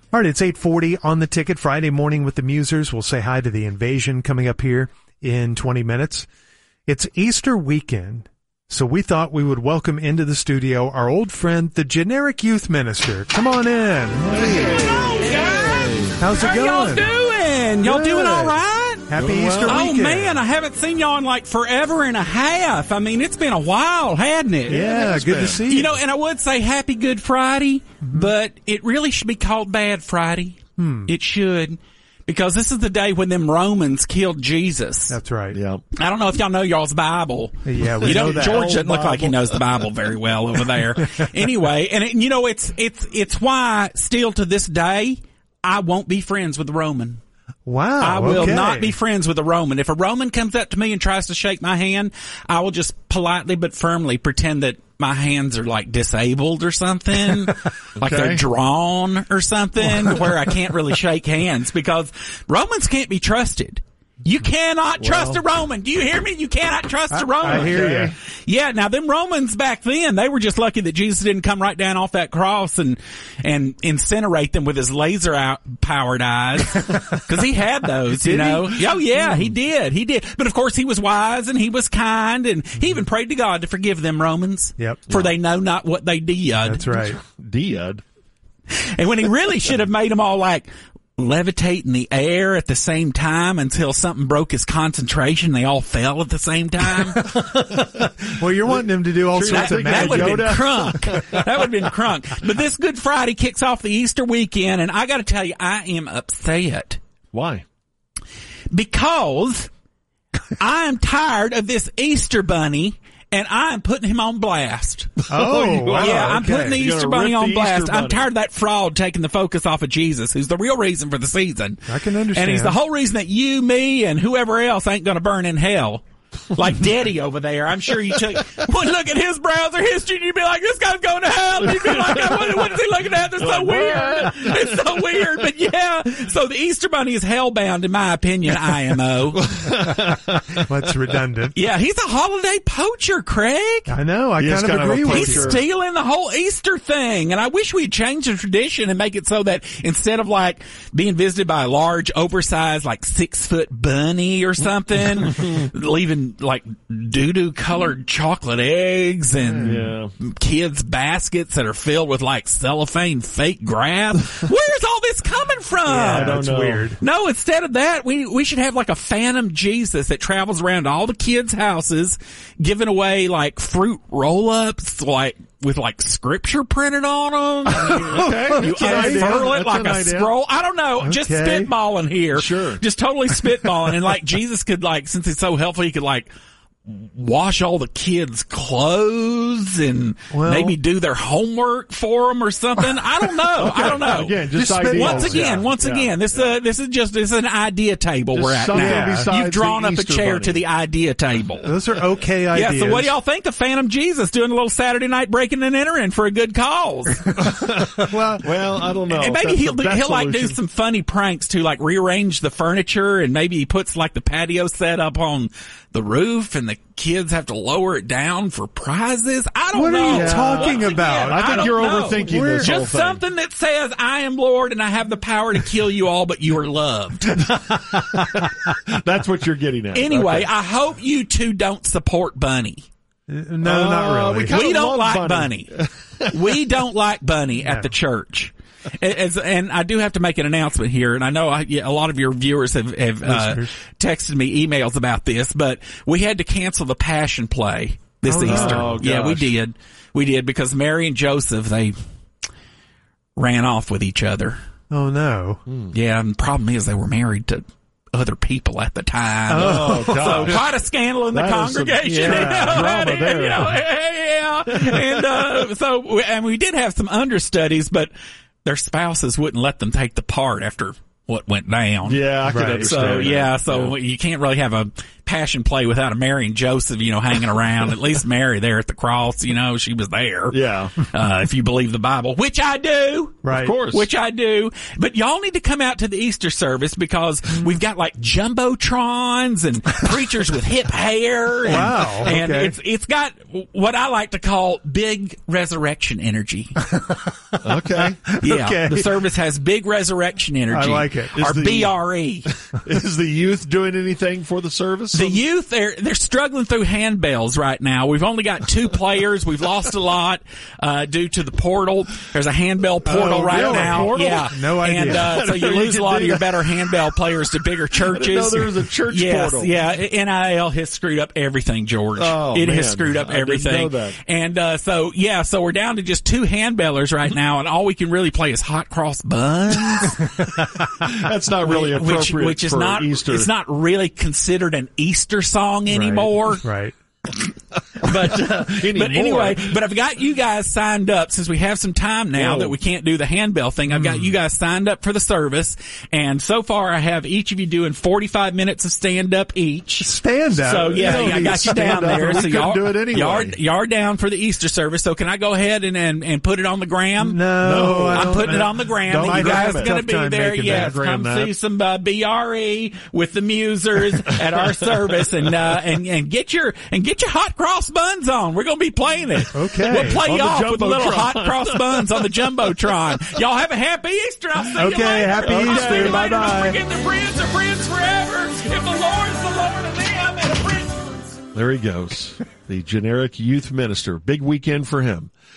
All right, it's 8:40 on the ticket. Friday morning with the Musers. We'll say hi to the Invasion coming up here in 20 minutes. It's Easter weekend, so we thought we would welcome into the studio our old friend, the generic youth minister. Come on in. Hey. How's it going? How y'all doing? Y'all doing all right? Happy Easter weekend. Oh, man, I haven't seen y'all in like forever and a half. I mean, it's been a while, hadn't it? Yeah, good to see you. You know, and I would say Happy Good Friday, but it really should be called Bad Friday. It should, because this is the day when them Romans killed Jesus. That's right. Yeah. I don't know if y'all know y'all's Bible. Yeah, we know that. George doesn't look like he knows the Bible very well over there. Anyway, and it's why still to this day, I won't be friends with the Roman. Wow. I will not be friends with a Roman. If a Roman comes up to me and tries to shake my hand, I will just politely but firmly pretend that my hands are like disabled or something, like they're drawn or something, where I can't really shake hands, because Romans can't be trusted. You cannot trust a Roman. Do you hear me? You cannot trust a Roman. I hear you. Yeah, now them Romans back then, they were just lucky that Jesus didn't come right down off that cross and incinerate them with his laser powered eyes. Cause he had those, you know. Oh yeah, he did. But of course he was wise and he was kind, and he even prayed to God to forgive them Romans. Yep. For they know not what they did. That's right. Did. And when he really should have made them all like levitate in the air at the same time until something broke his concentration. They all fell at the same time. Well, you're wanting him to do all sorts of that magic. would have been crunk. That would have been crunk. But this Good Friday kicks off the Easter weekend, and I got to tell you, I am upset. Why? Because I am tired of this Easter bunny, and I'm putting him on blast. Oh, wow. Yeah, I'm Okay. putting the You're Easter gonna bunny rip on the blast. Easter I'm bunny. tired of that fraud taking the focus off of Jesus, who's the real reason for the season. I can understand. And he's the whole reason that you, me, and whoever else ain't going to burn in hell. Like Daddy over there. I'm sure you took one look at his browser history and you'd be like, this guy's going to hell. And you'd be like, what is he looking at? That's so weird. It's so weird. But yeah, so the Easter Bunny is hellbound, in my opinion, IMO. That's redundant. Yeah, he's a holiday poacher, Craig. I know. I He is kind of kind of a agree with He's you. stealing the whole Easter thing. And I wish we'd change the tradition and make it so that instead of like being visited by a large, oversized, like 6-foot bunny or something, leaving like doo-doo colored chocolate eggs and kids' baskets that are filled with like cellophane fake grass. Where's all this coming from? Yeah, don't that's know. weird. No, instead of that, we should have like a phantom Jesus that travels around to all the kids' houses, giving away like fruit roll-ups, like with like scripture printed on them. Okay. You unfurl it That's like an a idea. scroll. I don't know. Just Okay. spitballing here. Sure. Just totally spitballing. And like Jesus could like, since it's so helpful, he could like wash all the kids' clothes and Well- maybe do their homework for them or something. I don't know. I don't know. Again, just Just ideas. Once again, this is an idea table Just we're at something now. besides You've drawn the up a Easter chair bunny. to the idea table. Those are okay ideas. Yeah, so what do y'all think of Phantom Jesus doing a little Saturday night breaking and entering for a good cause? Well, I don't know. And maybe if he'll that's the best like do solution. some funny pranks to like rearrange the furniture, and maybe he puts like the patio set up on the roof and the kids have to lower it down for prizes. I don't What know. are you talking Once about? again, I think don't you're know. overthinking this whole Just thing. something that says, I am Lord and I have the power to kill you all, but you are loved. That's what you're getting at. Anyway, Okay. I hope you two don't support Bunny. No, not really. we kinda We don't love like Bunny. We don't like Bunny at the church. And I do have to make an announcement here, and I know a lot of your viewers have texted me emails about this, but we had to cancel the Passion Play this Oh, no. Easter. Oh, Yeah, we gosh. did. We did, because Mary and Joseph, they ran off with each other. Oh, no. Yeah, and the problem is they were married to other people at the time. Oh, So gosh. quite a scandal in the That is some- congregation. drama there. And we did have some understudies, but their spouses wouldn't let them take the part after what went down. Yeah, I could Right. understand. So that. yeah, so you can't really have a Passion Play without a Mary and Joseph, hanging around. At least Mary there at the cross, she was there. Yeah. If you believe the Bible, which I do. Right. Of course. Which I do. But y'all need to come out to the Easter service because we've got like jumbotrons and preachers with hip hair. And, Wow. And Okay. it's got what I like to call big resurrection energy. Okay. Yeah. Okay. The service has big resurrection energy. I like it. Or Is the- BRE. Is the youth doing anything for the service? The youth, they're struggling through handbells right now. We've only got 2 players. We've lost a lot, due to the portal. There's a handbell portal right really? now. Portal? Yeah. No idea. And, so you You lose a can lot do of your that. better handbell players to bigger churches. I didn't know there was a church yes, portal. Yeah. NIL has screwed up everything, George. Oh, it man. has screwed up I didn't everything. know that. And, so we're down to just 2 handbellers right now, and all we can really play is hot cross buns. That's not really appropriate which is for not, Easter. it's not really considered an Easter song anymore. Right. But anyway, but I've got you guys signed up since we have some time now Whoa. that we can't do the handbell thing. I've got you guys signed up for the service, and so far I have each of you doing 45 minutes of stand up each. Stand up. So yeah, don't I need got you stand down up, there. or we So couldn't y'all do it anyway. y'all are down for the Easter service. So can I go ahead and put it on the gram? No, I I'm don't putting it know. on the gram. Don't that you guys gram are it. going to Tough be time there. making Yes, that. come Gram see that. some BRE with the Musers at our service, and get your hot cross buns on. We're going to be playing it. Okay. We'll play On you the off with little Jumbotron. hot cross buns on the Jumbotron. Y'all have a happy Easter. I'll see you later. Okay, happy I'll see you Easter. later. Bye-bye. Don't forget the friends are friends forever. If the Lord's the Lord of them, and a friend. There he goes. The generic youth minister. Big weekend for him.